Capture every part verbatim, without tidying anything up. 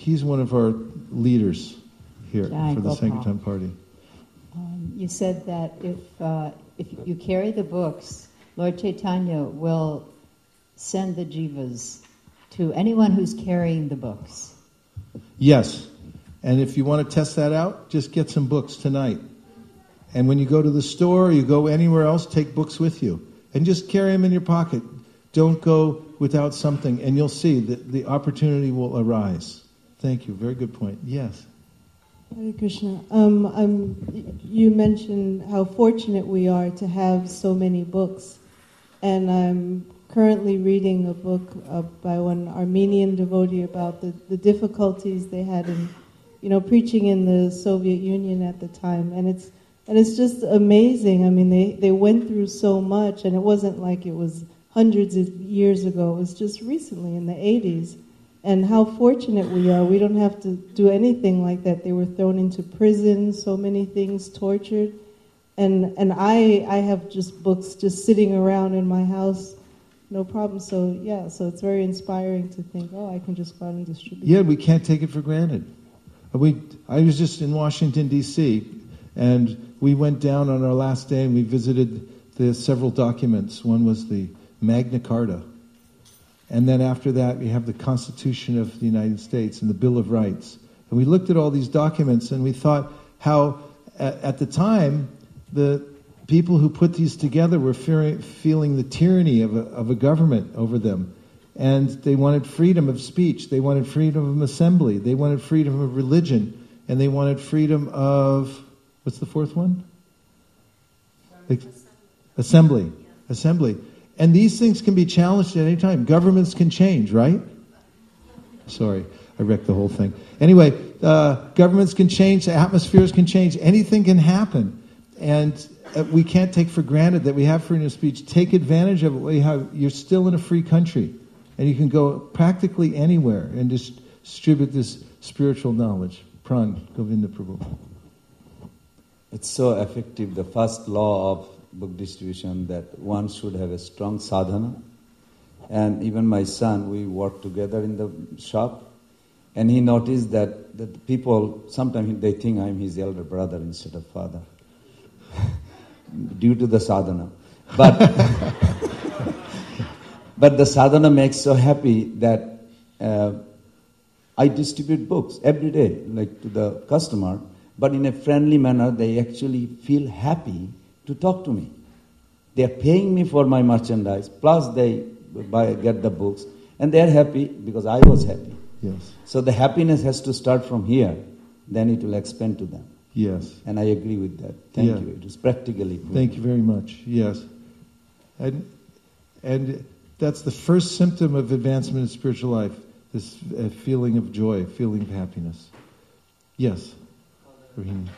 he's one of our leaders here Jai for the Gopal. Sankirtan party. Um, you said that if uh, if you carry the books, Lord Chaitanya will send the jivas to anyone who's carrying the books. Yes. And if you want to test that out, just get some books tonight. And when you go to the store, you go anywhere else, take books with you. And just carry them in your pocket. Don't go without something. And you'll see that the opportunity will arise. Thank you. Very good point. Yes. Hare Krishna. Um, I'm, you mentioned how fortunate we are to have so many books. And I'm currently reading a book uh, by one Armenian devotee about the, the difficulties they had in, you know, preaching in the Soviet Union at the time. And it's and it's just amazing. I mean, they, they went through so much, and it wasn't like it was hundreds of years ago. It was just recently in the eighties. And how fortunate we are. We don't have to do anything like that. They were thrown into prison, so many things, tortured. And and I I have just books just sitting around in my house, no problem. So yeah, so it's very inspiring to think, oh, I can just go out and distribute. Yeah, we can't take it for granted. We I was just in Washington, D C, and we went down on our last day and we visited the several documents. One was the Magna Carta. And then after that, we have the Constitution of the United States and the Bill of Rights. And we looked at all these documents and we thought how, at, at the time, the people who put these together were fearing, feeling the tyranny of a, of a government over them. And they wanted freedom of speech. They wanted freedom of assembly. They wanted freedom of religion. And they wanted freedom of, what's the fourth one? Assembly. Assembly. Assembly. And these things can be challenged at any time. Governments can change, right? Sorry, I wrecked the whole thing. Anyway, uh, governments can change, atmospheres can change, anything can happen. And uh, we can't take for granted that we have freedom of speech. Take advantage of it. We have, you're still in a free country. And you can go practically anywhere and just distribute this spiritual knowledge. Pran, Govinda Prabhu. It's so effective, the first law of book distribution, that one should have a strong sadhana. And even my son, we work together in the shop, and he noticed that, that the people, sometimes they think I'm his elder brother instead of father, due to the sadhana. But, but the sadhana makes so happy that uh, I distribute books every day, like to the customer, but in a friendly manner. They actually feel happy to talk to me. They are paying me for my merchandise, plus they buy, get the books, and they are happy because I was happy. Yes. So the happiness has to start from here, then it will expand to them. Yes. And I agree with that. Thank Yeah. you. It was practically good. Thank you very much. Yes. And and that's the first symptom of advancement in spiritual life, this uh, feeling of joy, feeling of happiness. Yes. Rahim.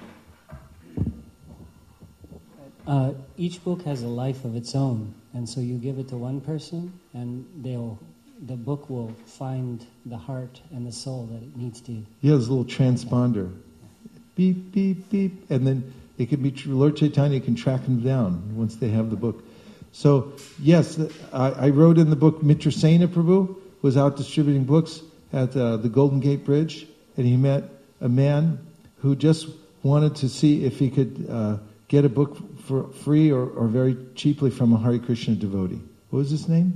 Uh, each book has a life of its own, and so you give it to one person, and they'll, the book will find the heart and the soul that it needs to. Yeah, there's a little transponder. Beep, beep, beep. And then it can be, Lord Chaitanya can track them down once they have the book. So, yes, I, I wrote in the book, Mitra Sena Prabhu was out distributing books at uh, the Golden Gate Bridge, and he met a man who just wanted to see if he could uh, get a book for free or, or very cheaply from a Hare Krishna devotee. What was his name?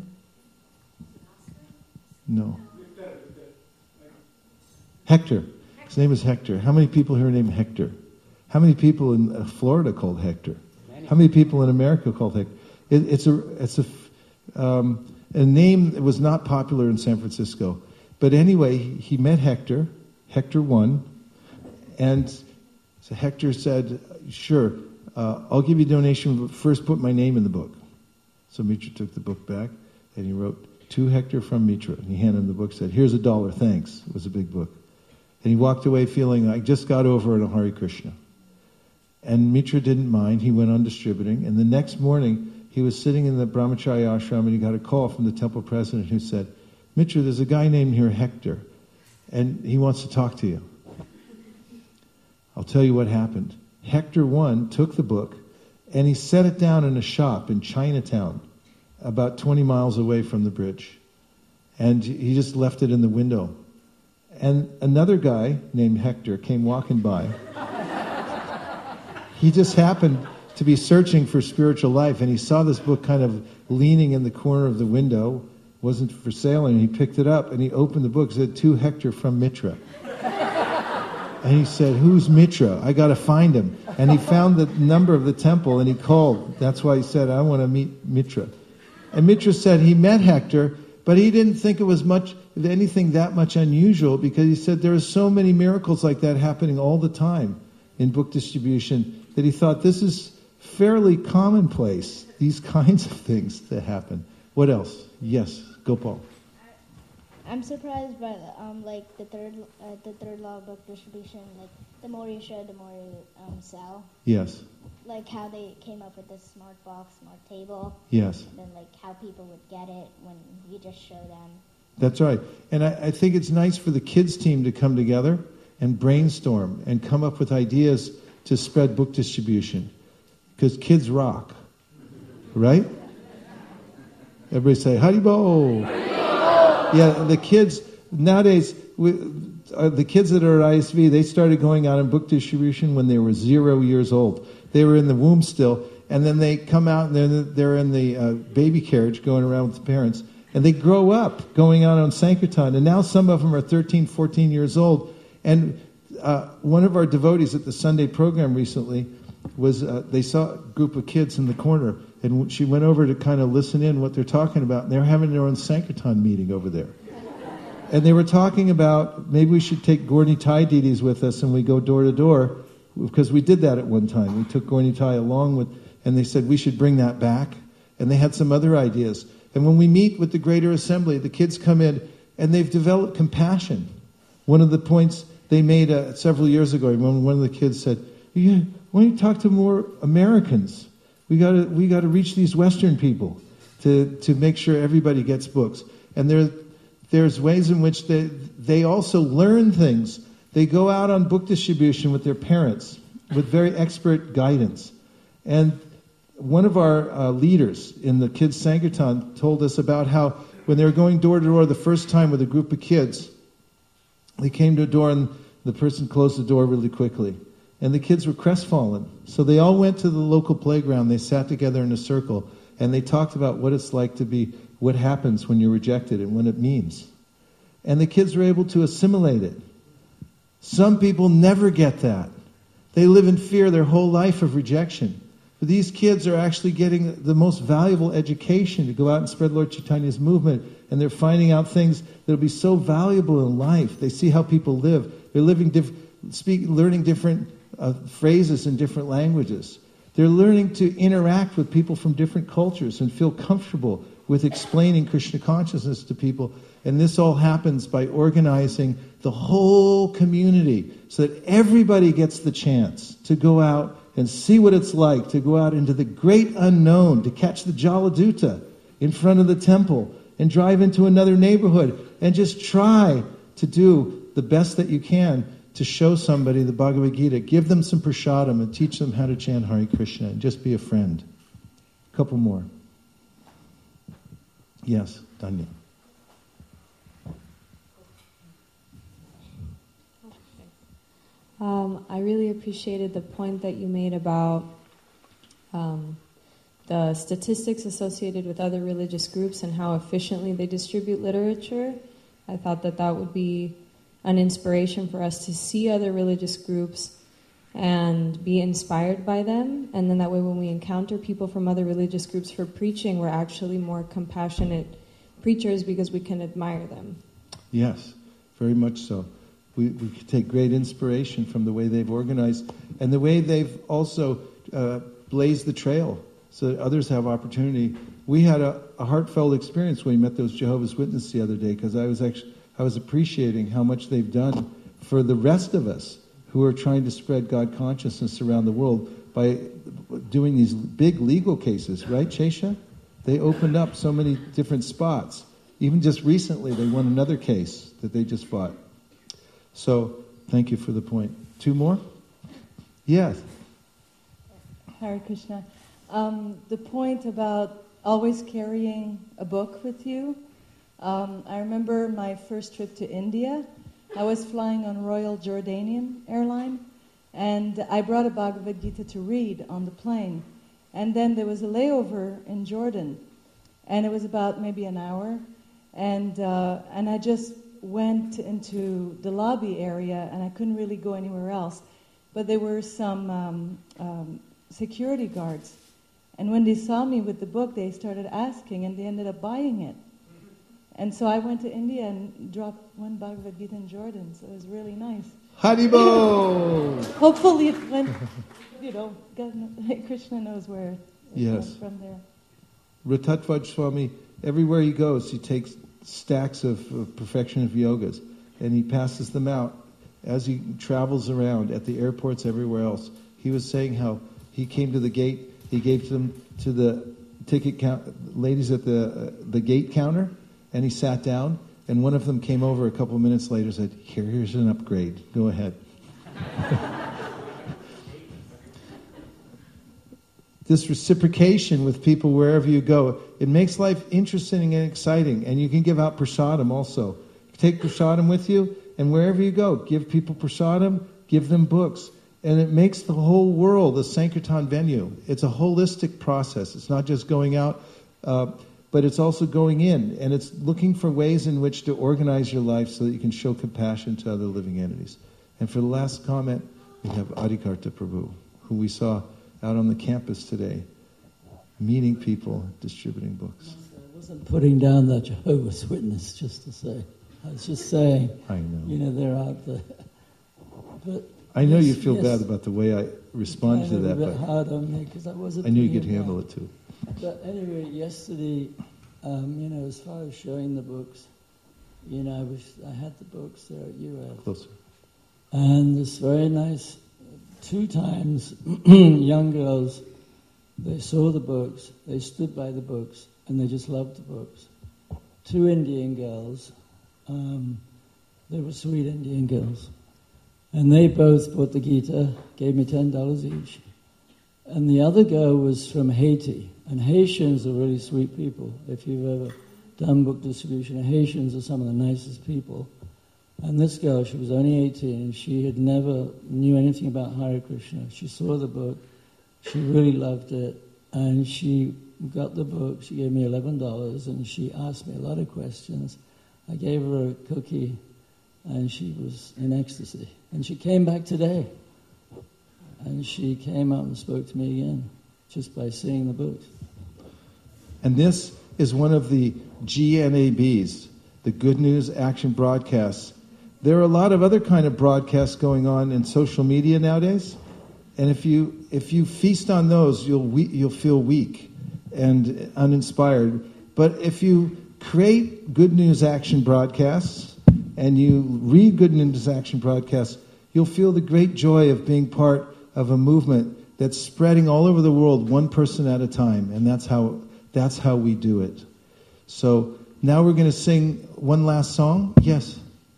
No. Hector. His name is Hector. How many people here are named Hector? How many people in uh, Florida called Hector? How many people in America called Hector? It, it's a it's a um, a name that was not popular in San Francisco. But anyway, he met Hector. Hector won, and so Hector said, "Sure, uh, I'll give you a donation, but first put my name in the book." So Mitra took the book back, and he wrote, "To Hector from Mitra." And he handed him the book, said, "Here's a dollar, thanks." It was a big book. And he walked away feeling, I just got over in a Hare Krishna. And Mitra didn't mind. He went on distributing. And the next morning, he was sitting in the Brahmacharya ashram, and he got a call from the temple president who said, "Mitra, there's a guy named here, Hector, and he wants to talk to you." I'll tell you what happened. Hector one took the book, and he set it down in a shop in Chinatown, about twenty miles away from the bridge. And he just left it in the window. And another guy named Hector came walking by. He just happened to be searching for spiritual life, and he saw this book kind of leaning in the corner of the window, wasn't for sale, and he picked it up, and he opened the book, it said, to Hector from Mitra. And he said, who's Mitra? I got to find him. And he found the number of the temple, and he called. That's why he said, I want to meet Mitra. And Mitra said he met Hector, but he didn't think it was much anything that much unusual, because he said there are so many miracles like that happening all the time in book distribution that he thought this is fairly commonplace, these kinds of things that happen. What else? Yes, Gopal. I'm surprised by um, like the third uh, the third law of book distribution. Like the more you share, the more you um, sell. Yes. Like how they came up with this smart box, smart table. Yes. And then like how people would get it when you just show them. That's right. And I, I think it's nice for the kids team to come together and brainstorm and come up with ideas to spread book distribution. Because kids rock. Right? Everybody say, Haribo! Yeah, the kids, nowadays, we, uh, the kids that are at I S V, they started going out in book distribution when they were zero years old. They were in the womb still, and then they come out and they're, they're in the uh, baby carriage going around with the parents, and they grow up going out on Sankirtan, and now some of them are thirteen, fourteen years old. And uh, one of our devotees at the Sunday program recently was, uh, they saw a group of kids in the corner, and she went over to kind of listen in what they're talking about, and they're having their own Sankirtan meeting over there. And they were talking about maybe we should take Gaura Nitai Didis with us and we go door to door, because we did that at one time. We took Gaura Nitai along with, and they said we should bring that back. And they had some other ideas. And when we meet with the Greater Assembly, the kids come in and they've developed compassion. One of the points they made uh, several years ago, when one of the kids said, yeah, why don't you talk to more Americans? We got to we got to reach these Western people to, to make sure everybody gets books. And there there's ways in which they they also learn things. They go out on book distribution with their parents with very expert guidance. And one of our uh, leaders in the Kids Sankirtan told us about how when they were going door to door the first time with a group of kids, they came to a door and the person closed the door really quickly. And the kids were crestfallen. So they all went to the local playground. They sat together in a circle, and they talked about what it's like to be, what happens when you're rejected and what it means. And the kids were able to assimilate it. Some people never get that. They live in fear their whole life of rejection. But these kids are actually getting the most valuable education to go out and spread Lord Chaitanya's movement, and they're finding out things that will be so valuable in life. They see how people live. They're living, diff- speak, learning different Uh, phrases in different languages. They're learning to interact with people from different cultures and feel comfortable with explaining Krishna consciousness to people. And this all happens by organizing the whole community so that everybody gets the chance to go out and see what it's like to go out into the great unknown, to catch the Jaladuta in front of the temple and drive into another neighborhood and just try to do the best that you can to show somebody the Bhagavad Gita, give them some prasadam and teach them how to chant Hare Krishna and just be a friend. A couple more. Yes, Danya. Um, I really appreciated the point that you made about um, the statistics associated with other religious groups and how efficiently they distribute literature. I thought that that would be an inspiration for us to see other religious groups and be inspired by them. And then that way when we encounter people from other religious groups for preaching, we're actually more compassionate preachers because we can admire them. Yes, very much so. We, we could take great inspiration from the way they've organized and the way they've also uh, blazed the trail so that others have opportunity. We had a, a heartfelt experience when we met those Jehovah's Witnesses the other day, because I was actually I was appreciating how much they've done for the rest of us who are trying to spread God consciousness around the world by doing these big legal cases, right, Chesha? They opened up so many different spots. Even just recently, they won another case that they just fought. So, thank you for the point. Two more? Yes. Hare Krishna. Um, the point about always carrying a book with you. Um, I remember my first trip to India. I was flying on Royal Jordanian Airline, and I brought a Bhagavad Gita to read on the plane. And then there was a layover in Jordan, and it was about maybe an hour, and uh, and I just went into the lobby area, and I couldn't really go anywhere else. But there were some um, um, security guards, and when they saw me with the book, they started asking, and they ended up buying it. And so I went to India and dropped one Bhagavad Gita in Jordan, so it was really nice. Haribo! Hopefully it went, you know, God, kn- Krishna knows where it Yes. went from there. Ratatvad Swami, everywhere he goes, he takes stacks of, of perfection of yogas, and he passes them out as he travels around at the airports everywhere else. He was saying how he came to the gate, he gave them to the ticket count, ladies at the uh, the gate counter, and he sat down, and one of them came over a couple of minutes later and said, Here, here's an upgrade. Go ahead. This reciprocation with people wherever you go, it makes life interesting and exciting. And you can give out prasadam also. Take prasadam with you, and wherever you go, give people prasadam, give them books. And it makes the whole world a Sankirtan venue. It's a holistic process. It's not just going out, uh, but it's also going in. And it's looking for ways in which to organize your life so that you can show compassion to other living entities. And for the last comment, we have Adikarta Prabhu, who we saw out on the campus today, meeting people, distributing books. I wasn't putting down the Jehovah's Witness, just to say. I was just saying, I know. you know, they're out there. But I know yes, you feel yes, bad about the way I responded to kind of that, a bit but hard on me because I wasn't. I knew you could thinking handle about it too. But anyway, yesterday, um, you know, as far as showing the books, you know, I was I had the books there at U S. Closer. And this very nice, two times, young girls, they saw the books, they stood by the books, and they just loved the books. Two Indian girls, um, they were sweet Indian girls, and they both bought the Gita, gave me ten dollars each. And the other girl was from Haiti, and Haitians are really sweet people. If you've ever done book distribution, Haitians are some of the nicest people. And this girl, she was only eighteen, she had never knew anything about Hare Krishna. She saw the book, she really loved it, and she got the book, she gave me eleven dollars, and she asked me a lot of questions. I gave her a cookie, and she was in ecstasy. And she came back today, and she came up and spoke to me again, just by seeing the books. And this is one of the G N A Bs, the Good News Action Broadcasts. There are a lot of other kind of broadcasts going on in social media nowadays, and if you if you feast on those, you'll we, you'll feel weak and uninspired. But if you create Good News Action broadcasts and you read Good News Action broadcasts, you'll feel the great joy of being part of a movement that's spreading all over the world, one person at a time, and that's how that's how we do it. So now we're going to sing one last song. Yes.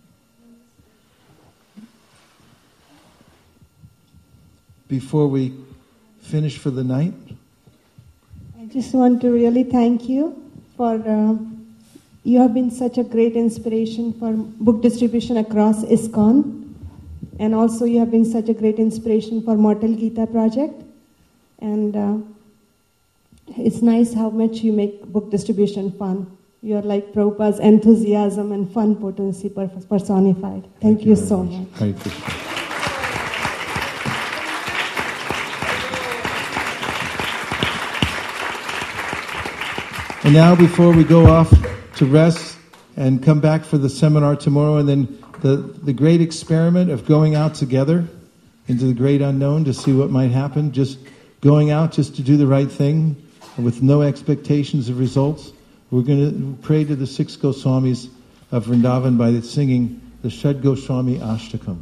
Before we finish for the night? I just want to really thank you for, uh, you have been such a great inspiration for book distribution across ISKCON, and also you have been such a great inspiration for Mortal Gita project, and uh, it's nice how much you make book distribution fun. You're like Prabhupada's enthusiasm and fun potency personified. Thank, Thank you, you so much. much. Hare Krishna. And now, before we go off to rest and come back for the seminar tomorrow, and then the, the great experiment of going out together into the great unknown to see what might happen, just going out just to do the right thing with no expectations of results, we're going to pray to the six Goswamis of Vrindavan by singing the Shad Goswami Ashtakam.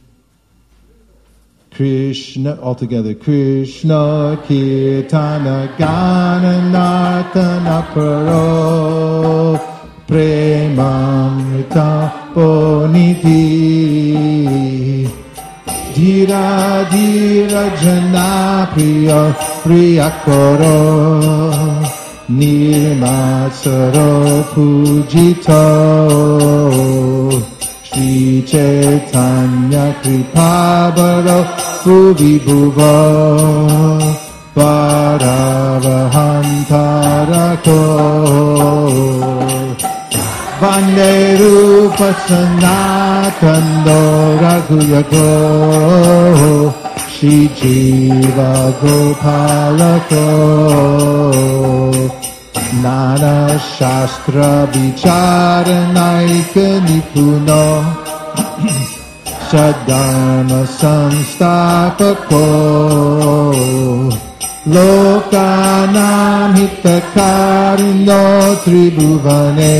Krishna, all together. Krishna Kirtana Gana Nartana Paro Premamrita Poniti Dhira Dhira Jana Priya Priya Koro Nirmasaro Pujito Sri Chaitanya Kripabaro Bhuvi Bhuvo Paravahantarato Vande Rupa Sanatando Raghuyago Shri Jiva Gopalato Nana Shastra Vicharanaika Nipuno Sadharma Samstapako Lokanam Hitakarino Tribhuvane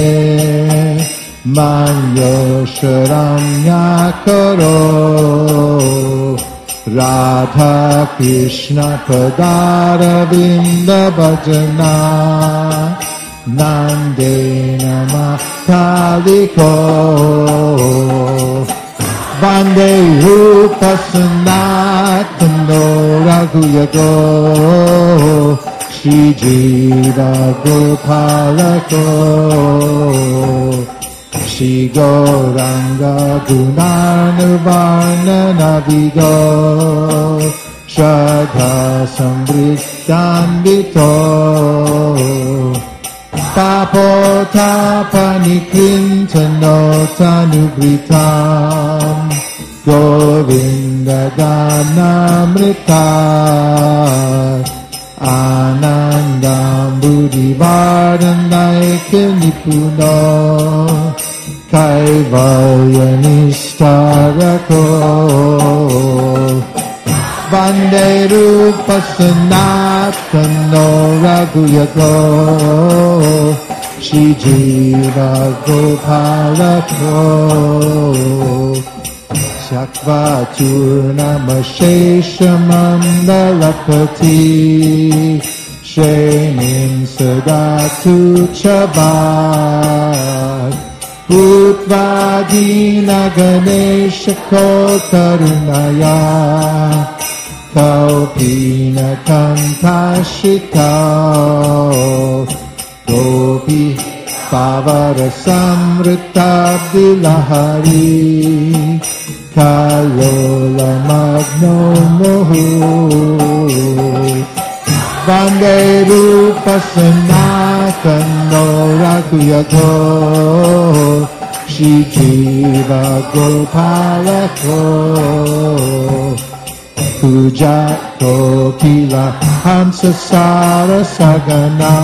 Manyo Sharamyakaro Radha Krishna Padaravinda Bhajana Nandena Mataliko Vande Rupa Sanatano Raghuyago Shri Jiva Gopalako Shri Gauranga Gunarnirvana Navigo Shraddha Samriddhanvito Papotapanikrintano Tanubritam Govinda Ganamrita Anandam Buddhivardhanaika Nipuno Kaivalya Nishtarako Vande Rupa Sanatano Raghuyago Shri Jiva Gopalato Shakvaturna Sheshamandalapati Shrenim Sadatu Chabad Utvadina Ganesha Kotarunaya Kaupina Kantashita Gopi Pavara Samritabdilahari Kalola Magno Mohu Vande Rupa Sanatano Raghuyago Shri Jiva Gopalako Puja Kokila Hamsa Sara Sagana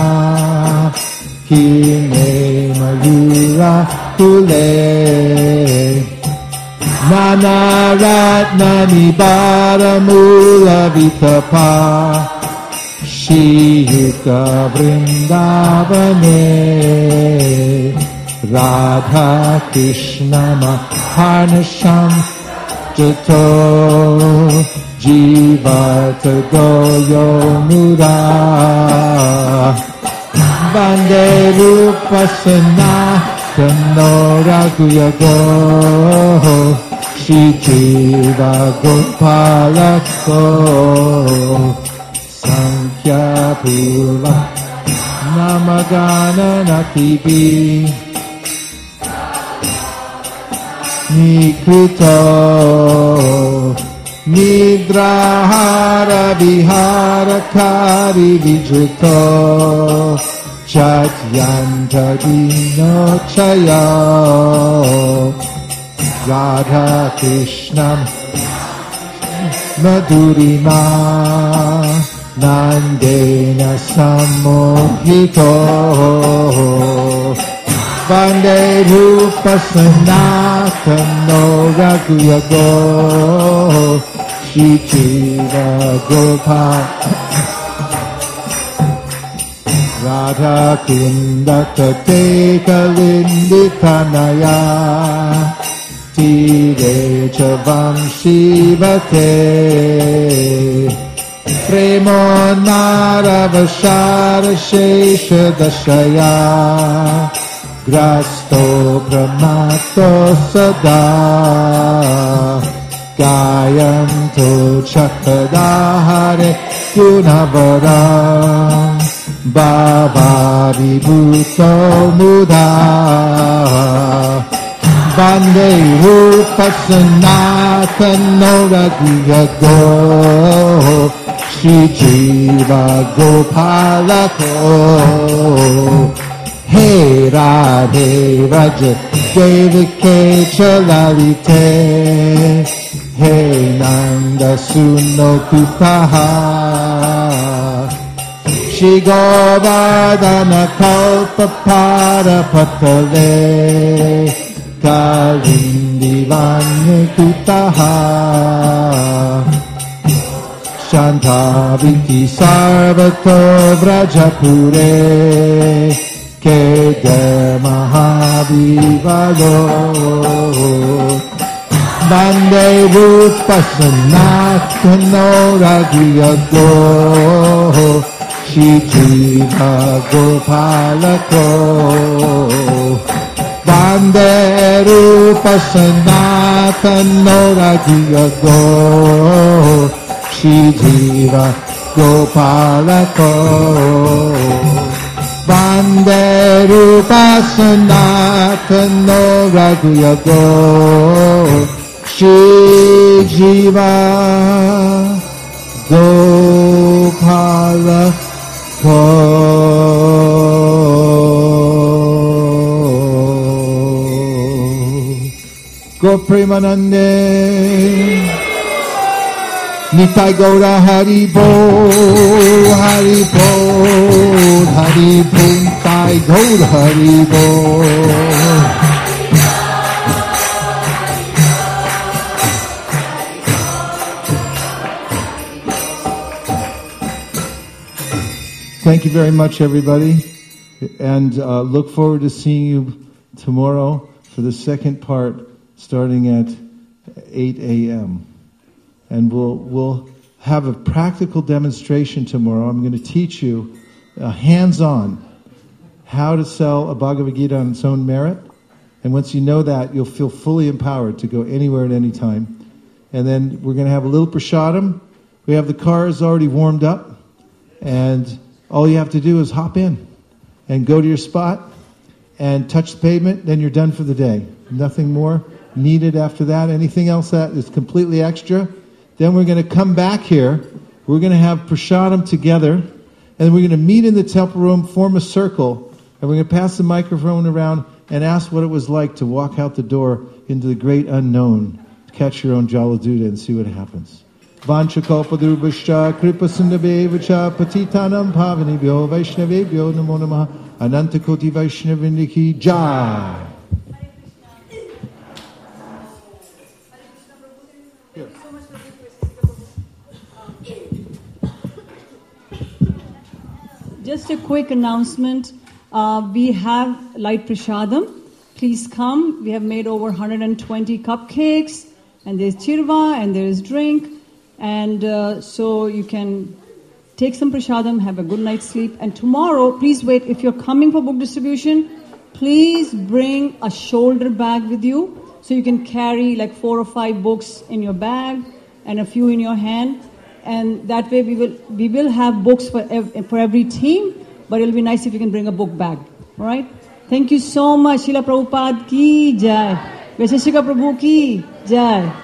Kine Mayura Kule Nana Ratna Nibara Mula Vitapa Shiyuka Vrindavane Radha Krishna Mahanasham Jato Jivata Goyo Mura Vande Rupa Sanatano Raghuyago Shri Jiva Gopalako Sankhya Pula Namagana Natibi Nikrito Nidrahara Vihara Kari Vijito Chatyanta Dino Chaya Radha Krishna Madhurima Nandena Samohito Vande Rupa Sanatano Raghuyago Shri Jiva Gopal Radha Kunda Tate Kalinditanaya Tire Chavam Shivate Premo Naravashara Shesha Dashaya Grasto Pramato Sada Gayanto Chakadahare Gunavaram Bhava Vibhuto Muda Vande Rupa Sanatana Raghuyago Shri Jiva Gopalako Hey Radhe Raja Devike Chalalite Hey Nanda Suno Kupaha Shri Govardhana Kalpa Pada Patale Kalindi Vanya Kutaha Shantabhiti Sarvato Vrajapure Keda Mahavivalo Vande Rupa Sanatana Raghuyago Shri Jiva Gopalako Vande Rupa Sanatana Raghuyago Shri Jiva Gopalako Vande Rupa Sanatana Raghuyago Shri Jiva Gopalako Go Premanande Nitai Gaura Hari Bol Hari Bol Hari Bol Nitai Gaura Hari Bol Thank you very much, everybody, and uh, look forward to seeing you tomorrow for the second part, starting at eight a.m. And we'll we'll have a practical demonstration tomorrow. I'm going to teach you, uh, hands-on, how to sell a Bhagavad Gita on its own merit. And once you know that, you'll feel fully empowered to go anywhere at any time. And then we're going to have a little prasadam. We have the cars already warmed up, and all you have to do is hop in and go to your spot and touch the pavement, then you're done for the day. Nothing more needed after that. Anything else that is completely extra. Then we're going to come back here. We're going to have prasadam together, and then we're going to meet in the temple room, form a circle, and we're going to pass the microphone around and ask what it was like to walk out the door into the great unknown, catch your own Jaladuta and see what happens. Vanchakalpadurubhascha kripasundabhevacha patitanam pavanibhyo vaishnavebhyo namo namaha anantakoti vaishnavindiki jai. Just a quick announcement. Uh, we have light prasadam. Please come. We have made over one hundred twenty cupcakes, and there's chirva, and there is drink. And uh, so you can take some prasadam, have a good night's sleep. And tomorrow, please wait. If you're coming for book distribution, please bring a shoulder bag with you, so you can carry like four or five books in your bag and a few in your hand. And that way we will we will have books for ev- for every team, but it'll be nice if you can bring a book bag. All right? Thank you so much. Srila Prabhupada ki jai. Vaisheshika Prabhu ki jai.